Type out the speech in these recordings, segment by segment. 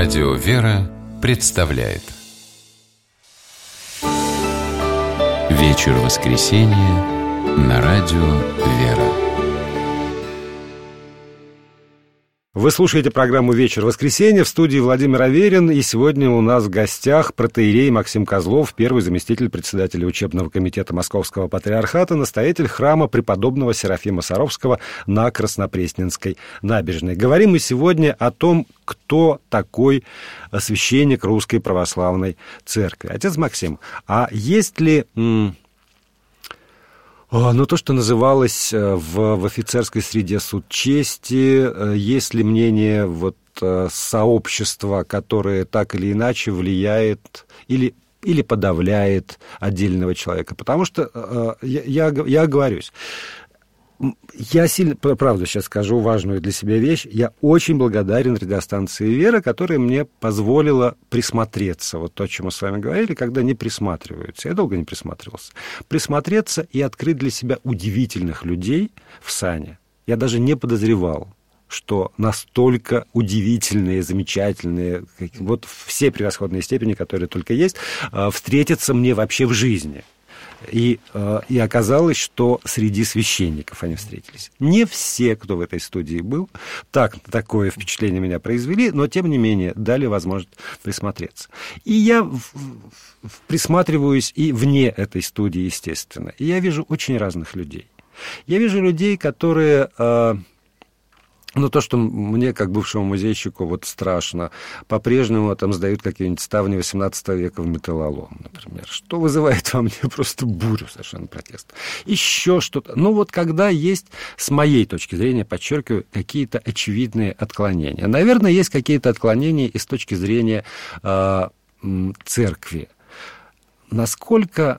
Радио «Вера» представляет вечер воскресенья на радио «Вера». Вы слушаете программу «Вечер воскресенья», в студии Владимир Аверин, и сегодня у нас в гостях протоиерей Максим Козлов, первый заместитель председателя учебного комитета Московского патриархата, настоятель храма преподобного Серафима Саровского на Краснопресненской набережной. Говорим мы сегодня о том, кто такой священник Русской Православной Церкви. Отец Максим, а есть ли... то, что называлось в офицерской среде суд чести, есть ли мнение сообщества, которое так или иначе влияет или подавляет отдельного человека? Потому что, я оговорюсь, я сильно, правда, сейчас скажу важную для себя вещь. Я очень благодарен радиостанции «Вера», которая мне позволила присмотреться. Вот то, о чем мы с вами говорили, когда не присматриваются. Я долго не присматривался. Присмотреться и открыть для себя удивительных людей в сане. Я даже не подозревал, что настолько удивительные, замечательные, все превосходные степени, которые только есть, встретятся мне вообще в жизни. И оказалось, что среди священников они встретились. Не все, кто в этой студии был, такое впечатление меня произвели, но, тем не менее, дали возможность присмотреться. И я присматриваюсь и вне этой студии, естественно. И я вижу очень разных людей. Я вижу людей, которые... то, что мне, как бывшему музейщику, страшно, по-прежнему там сдают какие-нибудь ставни XVIII века в металлолом, например, что вызывает во мне просто бурю совершенно протеста. Еще что-то. Когда есть, с моей точки зрения, подчеркиваю, какие-то очевидные отклонения. Наверное, есть какие-то отклонения и с точки зрения церкви. Насколько...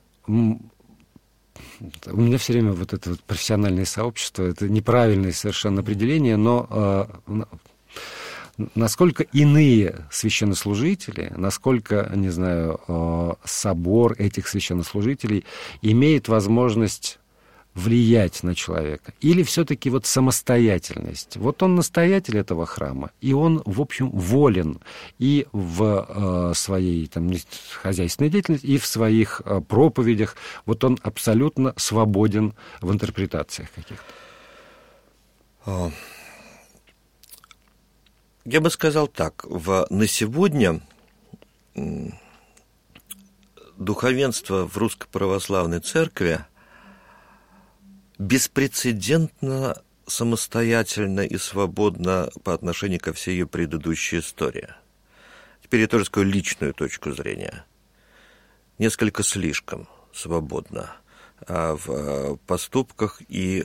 У меня все время это профессиональное сообщество, это неправильное совершенно определение, но насколько иные священнослужители, насколько, не знаю, собор этих священнослужителей имеет возможность влиять на человека, или все-таки самостоятельность. Он настоятель этого храма, и он, в общем, волен и в своей хозяйственной деятельности, и в своих проповедях. Он абсолютно свободен в интерпретациях каких-то. Я бы сказал так. На сегодня духовенство в Русской Православной Церкви беспрецедентно самостоятельно и свободно по отношению ко всей ее предыдущей истории. Теперь я тоже скажу личную точку зрения. Несколько слишком свободно в поступках и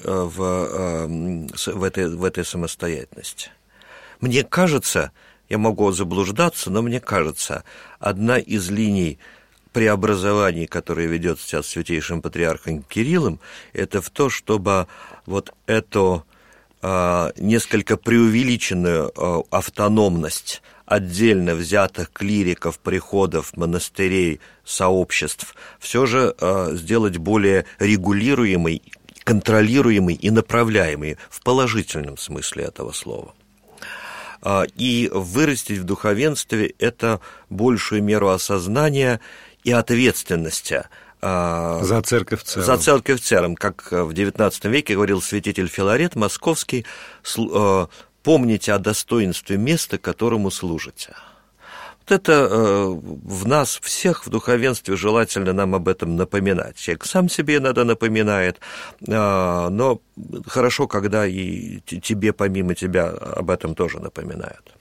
в этой самостоятельности. Мне кажется, я могу заблуждаться, но мне кажется, одна из линий преобразований, которое ведет сейчас святейшим патриархом Кириллом, это в то, чтобы эту несколько преувеличенную автономность отдельно взятых клириков, приходов, монастырей, сообществ все же сделать более регулируемой, контролируемой и направляемой в положительном смысле этого слова. И вырастить в духовенстве это большую меру осознания и ответственности за церковь в целом. За церковь в целом, как в XIX веке говорил святитель Филарет Московский: помните о достоинстве места, которому служите. Это в нас всех в духовенстве желательно нам об этом напоминать. Человек сам себе иногда напоминает, но хорошо, когда и тебе, помимо тебя, об этом тоже напоминают.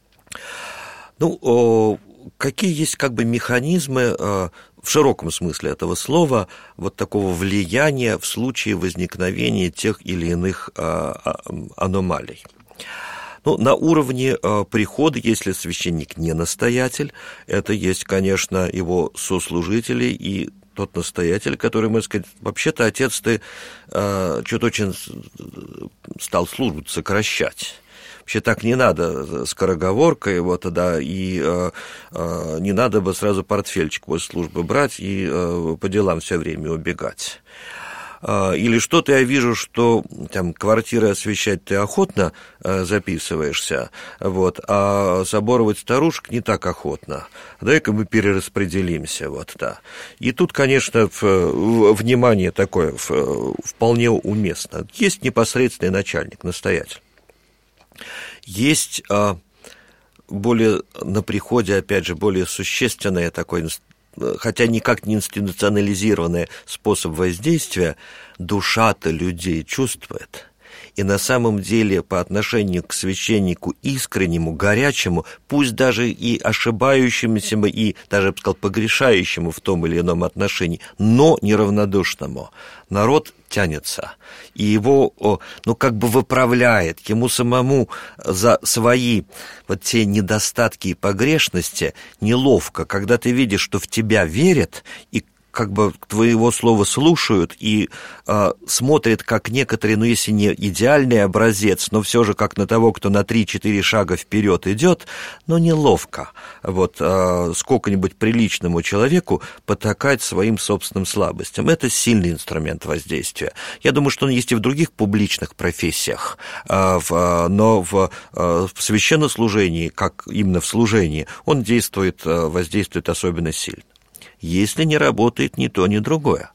Какие есть механизмы в широком смысле этого слова такого влияния в случае возникновения тех или иных аномалий? На уровне прихода, если священник не настоятель, это есть, конечно, его сослужители и тот настоятель, который, можно сказать, вообще-то, отец, ты что-то очень стал службу сокращать. Вообще так не надо, скороговоркой, и не надо бы сразу портфельчик после службы брать и по делам все время убегать. Или что-то я вижу, что там квартиры освещать ты охотно записываешься, вот, а соборовать старушек не так охотно. Дай-ка мы перераспределимся, вот, да. И тут, конечно, внимание такое вполне уместно. Есть непосредственный начальник, настоятель. Есть более на приходе, опять же, более существенное такое, хотя никак не институционализированный способ воздействия, душа-то людей чувствует. И на самом деле по отношению к священнику искреннему, горячему, пусть даже и ошибающемуся, и даже, я бы сказал, погрешающему в том или ином отношении, но неравнодушному, народ тянется, и его, как бы выправляет, ему самому за свои вот те недостатки и погрешности неловко, когда ты видишь, что в тебя верят, и как бы твоего слова слушают и смотрят как некоторые, если не идеальный образец, но все же как на того, кто на 3-4 шага вперед идет, но неловко сколько-нибудь приличному человеку потакать своим собственным слабостям. Это сильный инструмент воздействия. Я думаю, что он есть и в других публичных профессиях, но в священнослужении, как именно в служении, он воздействует особенно сильно. Если не работает ни то, ни другое.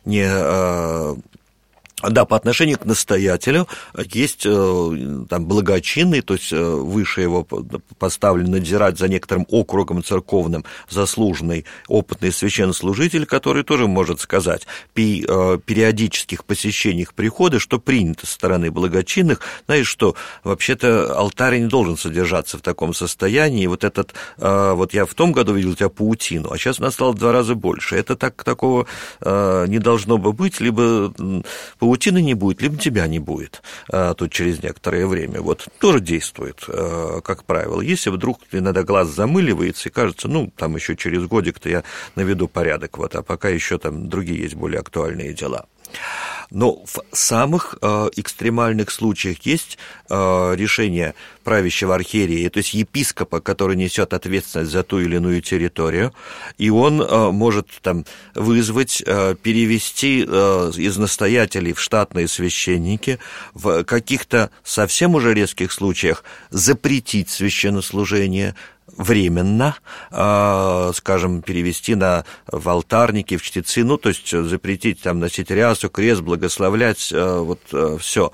Да, по отношению к настоятелю есть там благочинный, то есть выше его поставлен надзирать за некоторым округом церковным заслуженный опытный священнослужитель, который тоже может сказать при периодических посещениях прихода, что принято со стороны благочинных, знаешь, что вообще-то алтарь не должен содержаться в таком состоянии. Вот я в том году видел у тебя паутину, а сейчас она стала в 2 раза больше. Это такого не должно бы быть, либо паутины не будет, либо тебя не будет тут через некоторое время. Вот тоже действует, как правило. Если вдруг иногда глаз замыливается и кажется, там еще через годик-то я наведу порядок, а пока еще там другие есть более актуальные дела. Но в самых экстремальных случаях есть решение правящего архиерея, то есть епископа, который несет ответственность за ту или иную территорию, и он может вызвать, перевести из настоятелей в штатные священники, в каких-то совсем уже резких случаях запретить священнослужение, временно, скажем, перевести в алтарники, в чтецы, то есть запретить носить рясу, крест, благословлять, все.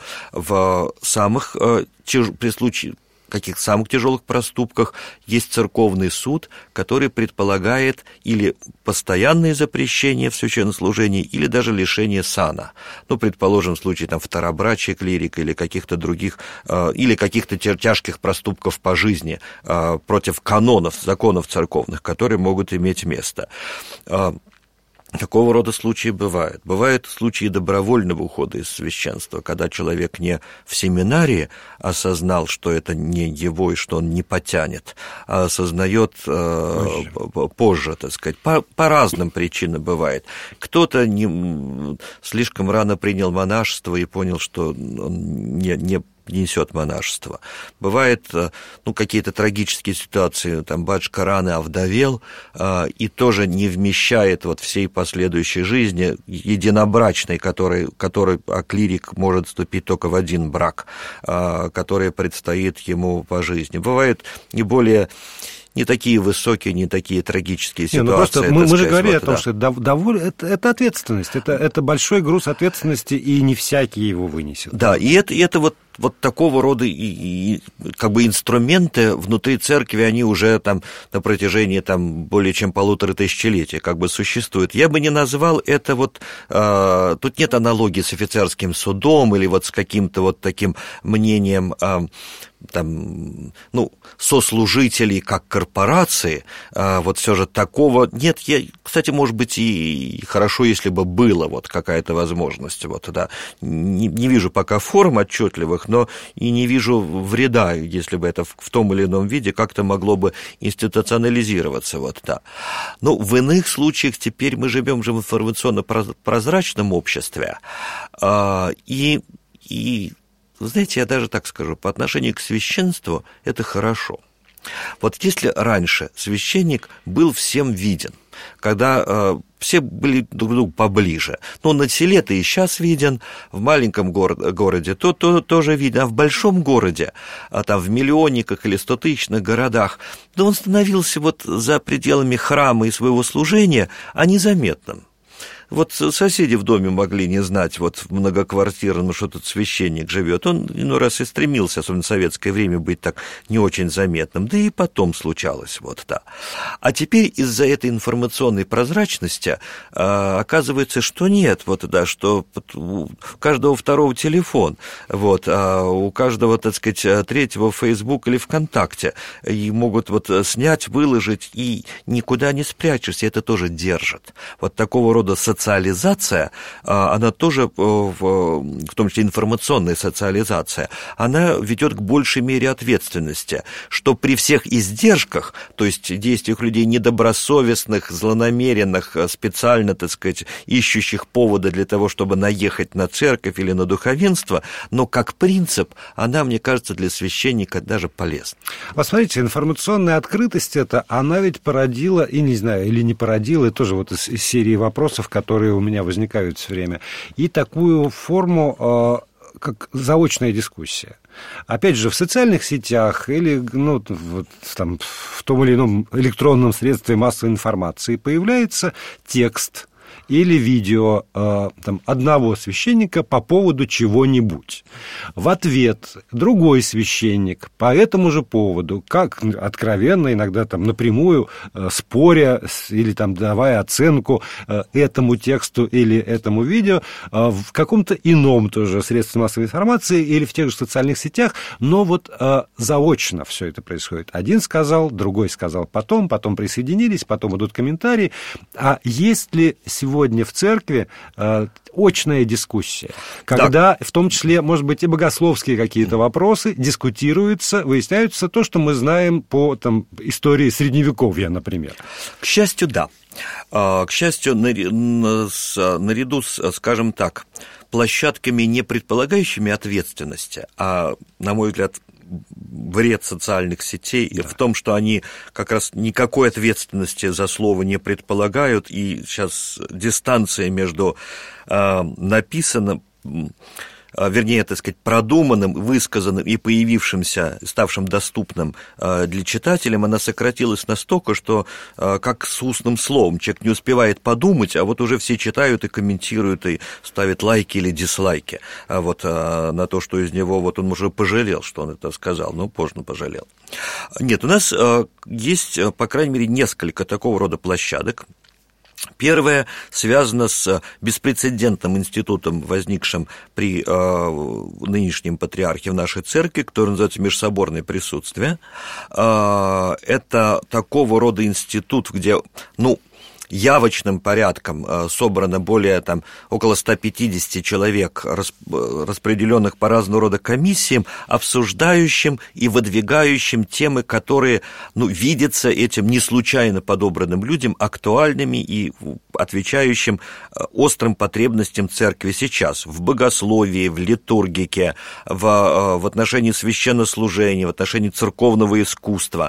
При случае каких самых тяжелых проступках есть церковный суд, который предполагает или постоянное запрещение в священнослужении, или даже лишение сана. Предположим, в случае второбрачия клирика или каких-то других, или каких-то тяжких проступков по жизни против канонов, законов церковных, которые могут иметь место. Такого рода случаи бывают. Бывают случаи добровольного ухода из священства, когда человек не в семинарии осознал, что это не его и что он не потянет, а осознает позже, так сказать. По разным причинам бывает. Кто-то слишком рано принял монашество и понял, что он не несет монашество. Бывают какие-то трагические ситуации, батюшка рано овдовел и тоже не вмещает всей последующей жизни единобрачной, который клирик может вступить только в один брак, который предстоит ему по жизни. Бывают не такие высокие, не такие трагические ситуации. Мы же говорили о том, что это ответственность, это большой груз ответственности, и не всякий его вынесет. Да, и это вот такого рода и как бы инструменты внутри церкви, они уже на протяжении более чем 1500 тысячелетий как бы существуют. Я бы не назвал это тут нет аналогии с офицерским судом или с каким-то таким мнением сослужителей как корпорации, все же такого нет. Кстати, может быть, и хорошо, если бы было какая-то возможность, не вижу пока форм отчетливых, но и не вижу вреда, если бы это в том или ином виде как-то могло бы институционализироваться, Но в иных случаях теперь мы живем же в информационно-прозрачном обществе, и вы знаете, я даже так скажу, по отношению к священству это хорошо. Если раньше священник был всем виден, когда все были друг к другу поближе. Но на селе ты и сейчас виден, в маленьком городе тоже виден, а в большом городе, там в миллионниках или стотысячных городах, да он становился вот за пределами храма и своего служения, а незаметным. Вот соседи в доме могли не знать, вот в многоквартирном, что тут священник живет. Он иной раз и стремился, особенно в советское время, быть так не очень заметным. Да и потом случалось, вот, да. А теперь из-за этой информационной прозрачности оказывается, что нет, вот, да, что у каждого второго телефон, вот, а у каждого, так сказать, третьего Facebook или ВКонтакте, и могут вот снять, выложить, и никуда не спрячешься, это тоже держит. Вот такого рода социализация, она тоже, в том числе информационная социализация, она ведет к большей мере ответственности, что при всех издержках, то есть действиях людей недобросовестных, злонамеренных, специально, так сказать, ищущих повода для того, чтобы наехать на церковь или на духовенство, но как принцип она, мне кажется, для священника даже полезна. Вот смотрите, информационная открытость эта, она ведь породила, и не знаю, или не породила, и тоже вот из серии вопросов, которые у меня возникают все время, и такую форму, как заочная дискуссия. Опять же, в социальных сетях или вот, там, в том или ином электронном средстве массовой информации появляется текст или видео там, одного священника по поводу чего-нибудь. В ответ другой священник по этому же поводу, как откровенно, иногда там напрямую споря или там давая оценку этому тексту или этому видео в каком-то ином тоже средстве массовой информации или в тех же социальных сетях, но вот заочно все это происходит. Один сказал, другой сказал потом присоединились, потом идут комментарии. А есть ли сегодня в церкви очная дискуссия, когда в том числе, может быть, и богословские какие-то вопросы дискутируются, выясняются то, что мы знаем по там, истории Средневековья, например? К счастью, да. К счастью, наряду с, скажем так, площадками, не предполагающими ответственности, а, на мой взгляд, вред социальных сетей в том, что они как раз никакой ответственности за слово не предполагают, и сейчас дистанция между написанным, вернее, так сказать, продуманным, высказанным и появившимся, ставшим доступным для читателям, она сократилась настолько, что как с устным словом человек не успевает подумать, а вот уже все читают и комментируют, и ставят лайки или дизлайки вот на то, что из него вот он уже пожалел, что он это сказал, но поздно пожалел. Нет, у нас есть, по крайней мере, несколько такого рода площадок. Первое связано с беспрецедентным институтом, возникшим при нынешнем патриархе в нашей церкви, который называется межсоборное присутствие. Это такого рода институт, где, явочным порядком собрано более около 150 человек, распределенных по разного рода комиссиям, обсуждающим и выдвигающим темы, которые видятся этим не случайно подобранным людям актуальными и отвечающим острым потребностям церкви сейчас в богословии, в литургике, в отношении священнослужения, в отношении церковного искусства,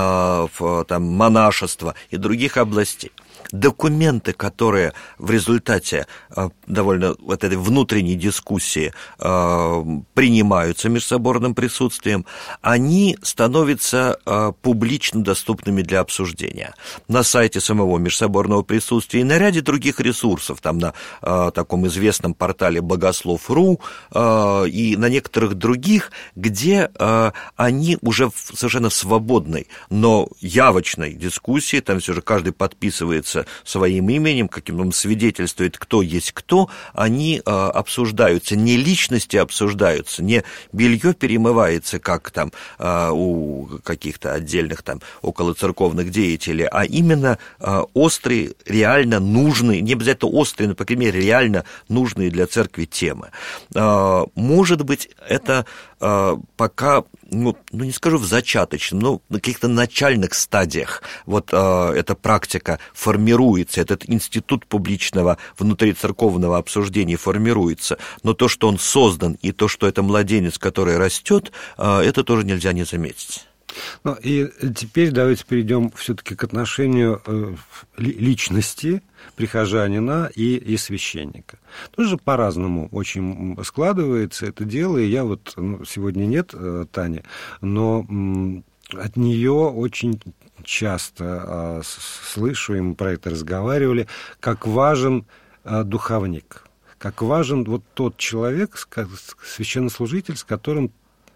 монашества и других областей. Документы, которые в результате довольно вот этой внутренней дискуссии принимаются межсоборным присутствием, они становятся публично доступными для обсуждения на сайте самого межсоборного присутствия и на ряде других ресурсов, там на таком известном портале Богослов.ру и на некоторых других, где они уже в совершенно свободной, но явочной дискуссии, там все же каждый подписывается своим именем, каким-то свидетельствует, кто есть кто, они обсуждаются, не личности обсуждаются, не белье перемывается, как у каких-то отдельных околоцерковных деятелей, а именно острые, реально нужные, не обязательно острые, но, по крайней мере, реально нужные для церкви темы. Может быть, это пока, не скажу в зачаточном, но на каких-то начальных стадиях вот эта практика формируется, этот институт публичного внутрицерковного обсуждения формируется, но то, что он создан, и то, что это младенец, который растет, это тоже нельзя не заметить. Ну, и теперь давайте перейдем все-таки к отношению личности прихожанина и священника. Тоже по-разному очень складывается это дело, и я вот, сегодня нет Тани, но от нее очень часто слышу, и мы про это разговаривали, как важен духовник, как важен вот тот человек, священнослужитель, с которым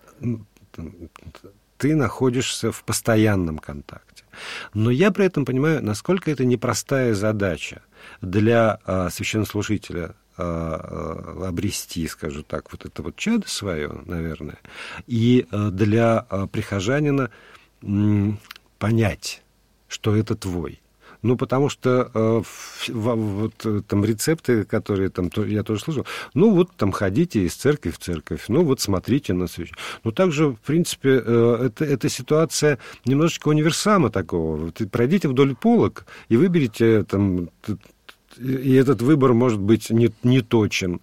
ты находишься в постоянном контакте. Но я при этом понимаю, насколько это непростая задача для священнослужителя обрести, скажу так, вот это вот чадо свое, наверное, и для прихожанина понять, что это твой. Ну, потому что вот там рецепты, которые там я тоже слышал, ну, вот там ходите из церкви в церковь, ну, вот смотрите на священника. Ну, также, в принципе, эта ситуация немножечко универсама такого. Пройдите вдоль полок и выберите там, и этот выбор может быть не точен.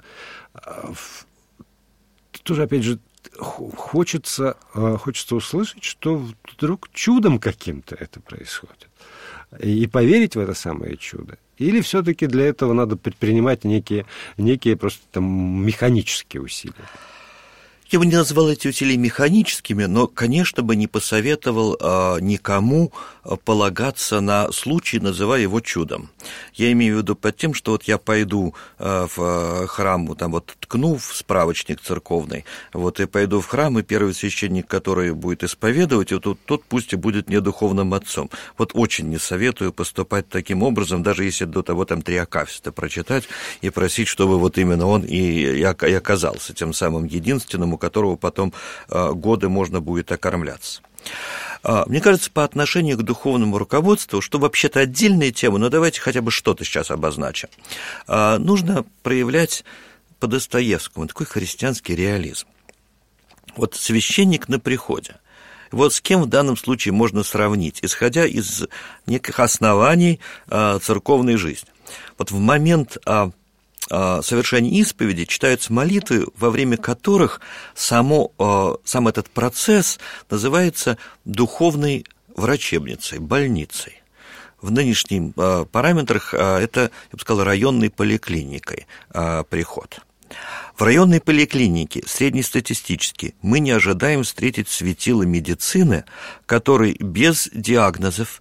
Тоже, опять же, хочется услышать, что вдруг чудом каким-то это происходит. И поверить в это самое чудо. Или все-таки для этого надо предпринимать некие просто там механические усилия? Я бы не назвал эти усилия механическими, но, конечно, бы не посоветовал никому полагаться на случай, называя его чудом. Я имею в виду под тем, что вот я пойду в храм, там вот ткну в справочник церковный, вот и пойду в храм, и первый священник, который будет исповедовать, вот тот пусть и будет не духовным отцом. Вот очень не советую поступать таким образом, даже если до того там 3 акафиста прочитать и просить, чтобы вот именно он и оказался тем самым единственным, у которого потом годы можно будет окормляться. Мне кажется, по отношению к духовному руководству, что вообще-то отдельная тема, но давайте хотя бы что-то сейчас обозначим. Нужно проявлять по Достоевскому такой христианский реализм. Вот священник на приходе. Вот с кем в данном случае можно сравнить, исходя из неких оснований церковной жизни. Вот в момент совершения исповеди читаются молитвы, во время которых сам этот процесс называется духовной врачебницей, больницей. В нынешних параметрах это, я бы сказал, районной поликлиникой приход. В районной поликлинике среднестатистически мы не ожидаем встретить светила медицины, который без диагнозов,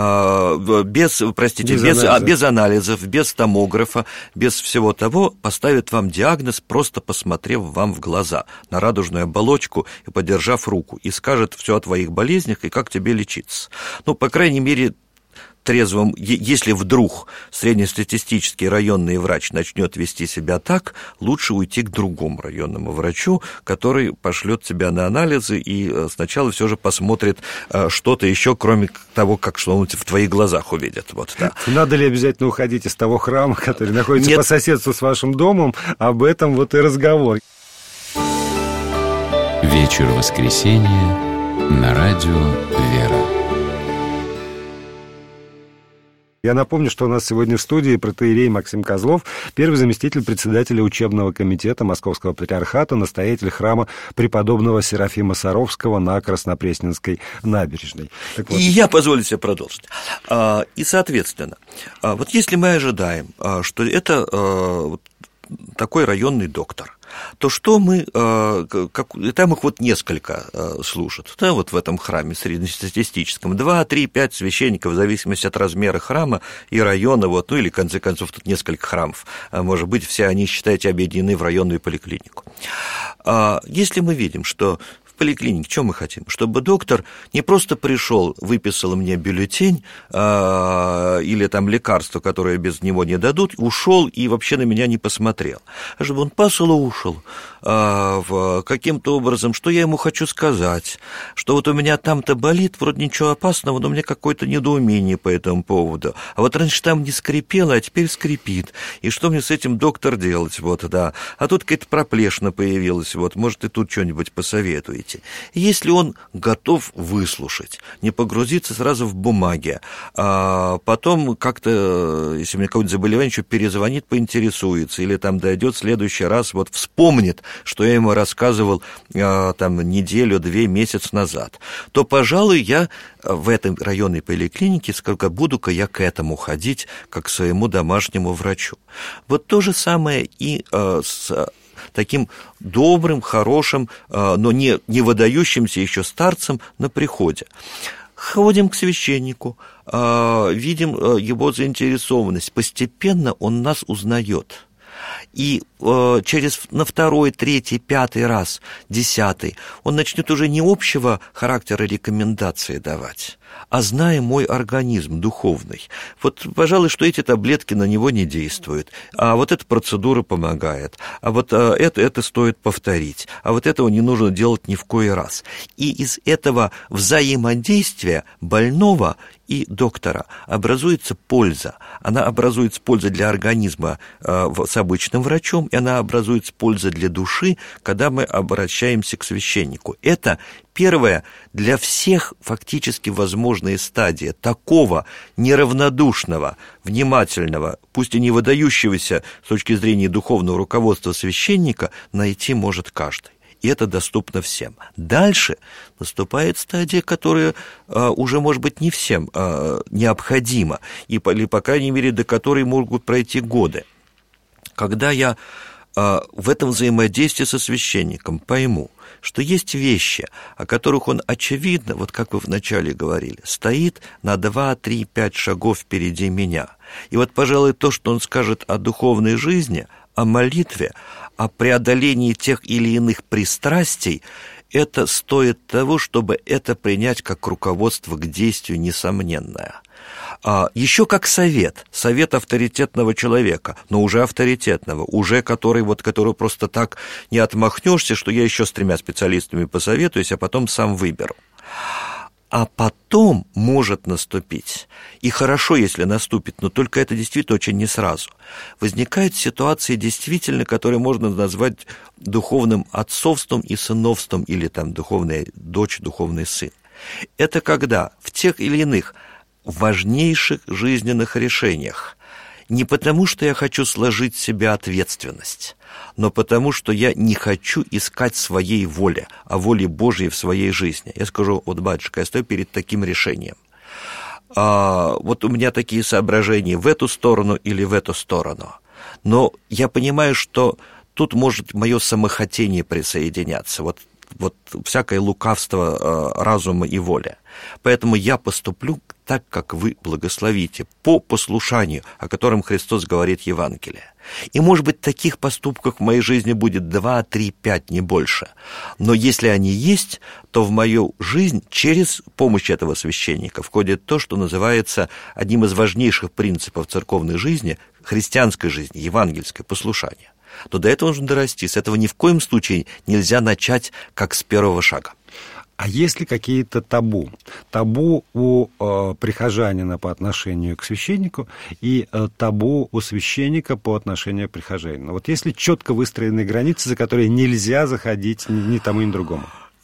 без анализов, без томографа, без всего того поставит вам диагноз, просто посмотрев вам в глаза, на радужную оболочку и подержав руку, и скажет все о твоих болезнях и как тебе лечиться. Ну, по крайней мере, трезвым, если вдруг среднестатистический районный врач начнет вести себя так, лучше уйти к другому районному врачу, который пошлет тебя на анализы и сначала все же посмотрит что-то еще, кроме того, как что он в твоих глазах увидит. Вот, да. Надо ли обязательно уходить из того храма, который находится по соседству с вашим домом? Об этом вот и разговор. Вечер воскресенья на радио «Вера». Я напомню, что у нас сегодня в студии протоиерей Максим Козлов, первый заместитель председателя учебного комитета Московского патриархата, настоятель храма преподобного Серафима Саровского на Краснопресненской набережной. Вот. И я позволю себе продолжить. И, соответственно, вот если мы ожидаем, что это такой районный доктор, то что мы, там их вот несколько служат, да, вот в этом храме среднестатистическом, 2, 3, 5 священников, в зависимости от размера храма и района, вот, ну или, в конце концов, тут несколько храмов, может быть, все они, считайте, объединены в районную поликлинику. Если мы видим, что поликлинике, что мы хотим? Чтобы доктор не просто пришел, выписал мне бюллетень или там лекарство, которое без него не дадут, ушел и вообще на меня не посмотрел. А чтобы он послушал каким-то образом, что я ему хочу сказать, что вот у меня там-то болит, вроде ничего опасного, но у меня какое-то недоумение по этому поводу. А вот раньше там не скрипело, а теперь скрипит. И что мне с этим, доктор, делать? Вот, да. А тут какая-то проплешина появилась, вот, может, и тут что-нибудь посоветуете. говорите. Если он готов выслушать, не погрузиться сразу в бумаги, а потом как-то, если у меня какое-то заболевание, еще перезвонит, поинтересуется, или там дойдет в следующий раз, вот вспомнит, что я ему рассказывал там неделю, 2 месяца назад, то, пожалуй, я в этой районной поликлинике сколько буду-ка я к этому ходить, как к своему домашнему врачу. Вот то же самое и с таким добрым, хорошим, но не выдающимся еще старцем на приходе. Ходим к священнику, видим его заинтересованность. Постепенно он нас узнает. И на 2-й, 3-й, 5-й раз, 10-й, он начнет уже не общего характера рекомендации давать, а зная мой организм духовный. Вот, пожалуй, что эти таблетки на него не действуют, а вот эта процедура помогает, а вот это стоит повторить, а вот этого не нужно делать ни в кои раз. И из этого взаимодействия больного и доктора образуется польза. Она образуется польза для организма с обычным врачом, и она образуется польза для души, когда мы обращаемся к священнику. Это первая для всех фактически возможная стадия такого неравнодушного, внимательного, пусть и не выдающегося с точки зрения духовного руководства священника найти может каждый. И это доступно всем. Дальше наступает стадия, которая уже, может быть, не всем необходима, или, по крайней мере, до которой могут пройти годы. Когда я в этом взаимодействии со священником пойму, что есть вещи, о которых он, очевидно, вот как вы вначале говорили, стоит на 2, 3, 5 шагов впереди меня. И вот, пожалуй, то, что он скажет о духовной жизни, о молитве, о преодолении тех или иных пристрастий, это стоит того, чтобы это принять как руководство к действию несомненное. Еще как совет авторитетного человека, но уже авторитетного, уже который просто так не отмахнешься, что я еще с 3 специалистами посоветуюсь, а потом сам выберу. А потом может наступить, и хорошо, если наступит, но только это действительно очень не сразу. Возникают ситуации, действительно, которые можно назвать духовным отцовством и сыновством, или там духовная дочь, духовный сын. Это когда в тех или иных важнейших жизненных решениях, не потому, что я хочу сложить в себя ответственность, но потому, что я не хочу искать своей воли, а воли Божьей в своей жизни. Я скажу, вот, батюшка, я стою перед таким решением. Вот у меня такие соображения в эту сторону или в эту сторону. Но я понимаю, что тут может мое самохотение присоединяться, вот всякое лукавство разума и воли. Поэтому я поступлю так, как вы благословите, по послушанию, о котором Христос говорит в Евангелии. И, может быть, таких поступков в моей жизни будет 2, 3, 5, не больше. Но если они есть, то в мою жизнь через помощь этого священника входит то, что называется одним из важнейших принципов церковной жизни, христианской жизни, евангельское послушание. То до этого нужно дорасти. С этого ни в коем случае нельзя начать как с первого шага. А есть ли какие-то табу? Табу у прихожанина по отношению к священнику и табу у священника по отношению к прихожанину. Вот есть ли четко выстроенные границы, за которые нельзя заходить ни тому, ни другому?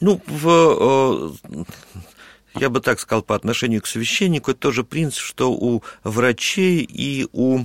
Я бы так сказал, по отношению к священнику, это тоже принцип, что у врачей и у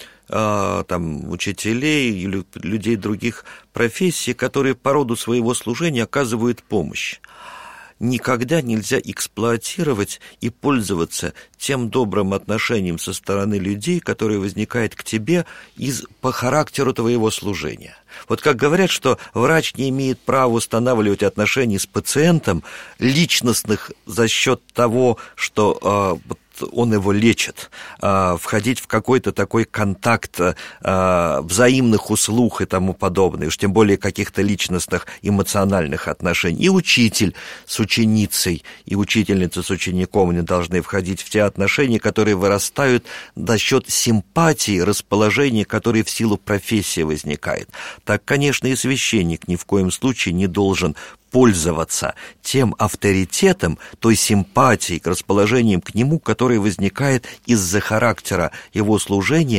учителей или людей других профессий, которые по роду своего служения оказывают помощь. Никогда нельзя эксплуатировать и пользоваться тем добрым отношением со стороны людей, которое возникает к тебе по характеру твоего служения. Вот как говорят, что врач не имеет права устанавливать отношения с пациентом личностных за счет того, что он его лечит, входить в какой-то такой контакт взаимных услуг и тому подобное, уж тем более каких-то личностных эмоциональных отношений. И учитель с ученицей, и учительница с учеником не должны входить в те отношения, которые вырастают за счет симпатии, расположения, которые в силу профессии возникает. Так, конечно, и священник ни в коем случае не должен пользоваться тем авторитетом, той симпатией, расположением к нему, которое возникает из-за характера его служения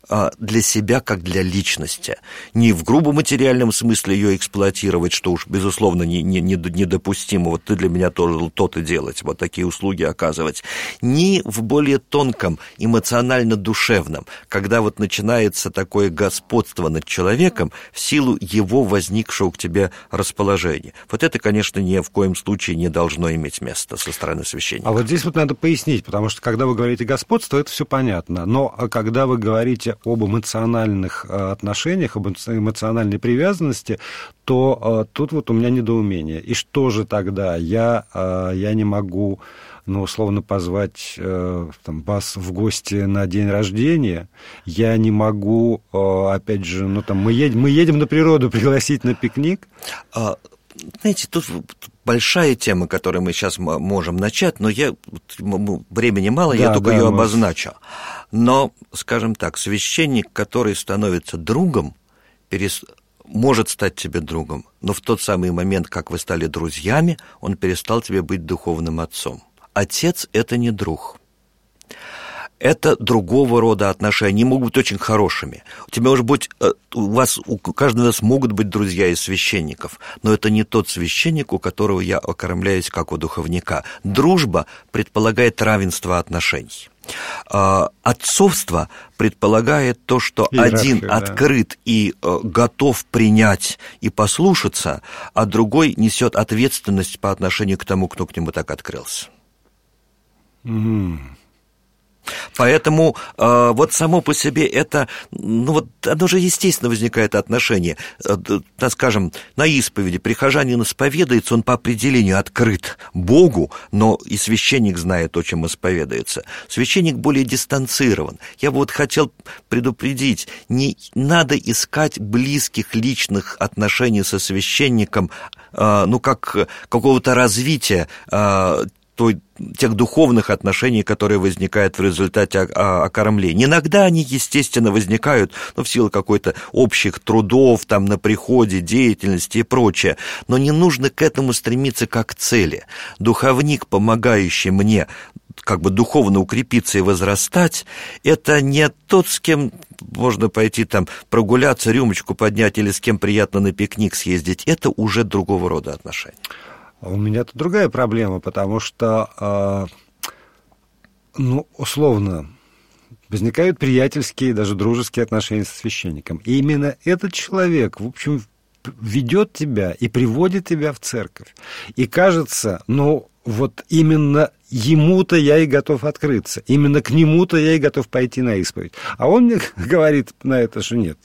для себя, как для личности. Не в грубо материальном смысле ее эксплуатировать, что уж, безусловно, недопустимо. Вот ты для меня тоже то-то делать, вот такие услуги оказывать. Не в более тонком, эмоционально-душевном, когда вот начинается такое господство над человеком в силу его возникшего к тебе расположения. Вот это, конечно, ни в коем случае не должно иметь места со стороны священника. А вот здесь вот надо пояснить, потому что когда вы говорите господство, это все понятно. Но когда вы говорите об эмоциональных отношениях, об эмоциональной привязанности, то тут вот у меня недоумение. И что же тогда? Я не могу, условно, позвать вас в гости на день рождения. Я не могу, опять же, мы едем на природу, пригласить на пикник. Знаете, тут большая тема, которую мы сейчас можем начать, но времени мало, я только ее обозначу. Но, скажем так, священник, который становится другом, может стать тебе другом, но в тот самый момент, как вы стали друзьями, он перестал тебе быть духовным отцом. Отец – это не друг. Это другого рода отношения, они могут быть очень хорошими. У каждого из нас могут быть друзья из священников, но это не тот священник, у которого я окормляюсь, как у духовника. Дружба предполагает равенство отношений. Отцовство предполагает то, что один открыт и готов принять и послушаться, а другой несет ответственность по отношению к тому, кто к нему так открылся. Поэтому вот само по себе это, оно же естественно возникает отношение. Скажем, на исповеди прихожанин исповедуется, он по определению открыт Богу, но и священник знает, о чем исповедуется. Священник более дистанцирован. Я бы хотел предупредить, не надо искать близких личных отношений со священником, как какого-то развития тех духовных отношений, которые возникают в результате окормления. Иногда они, естественно, возникают в силу какой-то общих трудов, на приходе, деятельности и прочее. Но не нужно к этому стремиться как к цели. Духовник, помогающий мне духовно укрепиться и возрастать, это не тот, с кем можно пойти прогуляться, рюмочку поднять или с кем приятно на пикник съездить. Это уже другого рода отношения. У меня-то другая проблема, потому что, условно, возникают приятельские, даже дружеские отношения со священником. И именно этот человек, в общем, ведет тебя и приводит тебя в церковь. И кажется, именно ему-то я и готов открыться, именно к нему-то я и готов пойти на исповедь. А он мне говорит на это, что нет.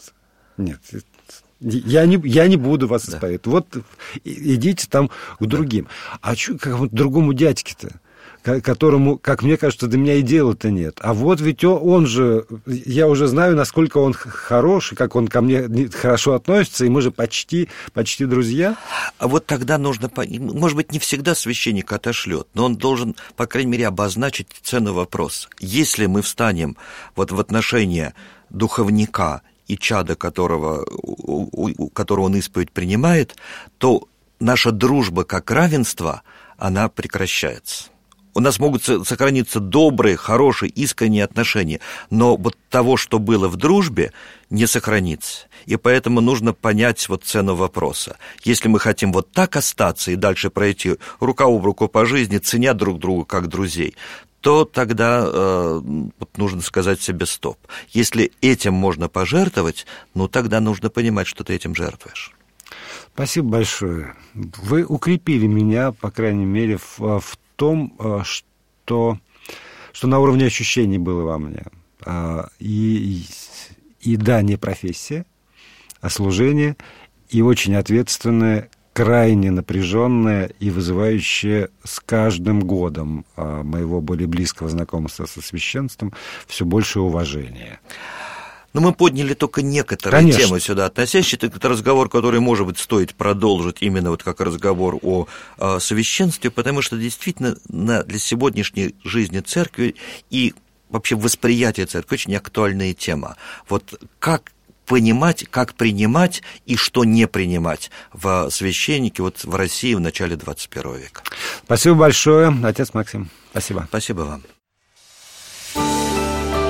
Я не буду вас исповедовать. Вот идите к другим. А что к другому дядьке-то, которому, как мне кажется, до меня и дела-то нет. А вот ведь он же, я уже знаю, насколько он хороший, как он ко мне хорошо относится, и мы же почти друзья. А вот тогда нужно, может быть, не всегда священник отошлет, но он должен, по крайней мере, обозначить цену вопроса. Если мы встанем в отношения духовника и чада, которого он исповедь принимает, то наша дружба как равенство, она прекращается. У нас могут сохраниться добрые, хорошие, искренние отношения, но того, что было в дружбе, не сохранится. И поэтому нужно понять цену вопроса. Если мы хотим так остаться и дальше пройти рука об руку по жизни, ценя друг друга как друзей, то тогда нужно сказать себе стоп. Если этим можно пожертвовать, тогда нужно понимать, что ты этим жертвуешь. Спасибо большое. Вы укрепили меня, по крайней мере, в том, что на уровне ощущений было во мне. И да, не профессия, а служение, и очень ответственное, крайне напряженная и вызывающая с каждым годом моего более близкого знакомства со священством все большее уважение. Но мы подняли только некоторые темы сюда относящиеся. Это разговор, который, может быть, стоит продолжить именно как разговор о священстве, потому что действительно для сегодняшней жизни церкви и вообще восприятия церкви очень актуальная тема. Как понимать, как принимать и что не принимать в священнике в России в начале 21 века. Спасибо большое, отец Максим. Спасибо. Спасибо вам.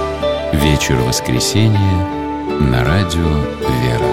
Вечер воскресенья на радио «Вера».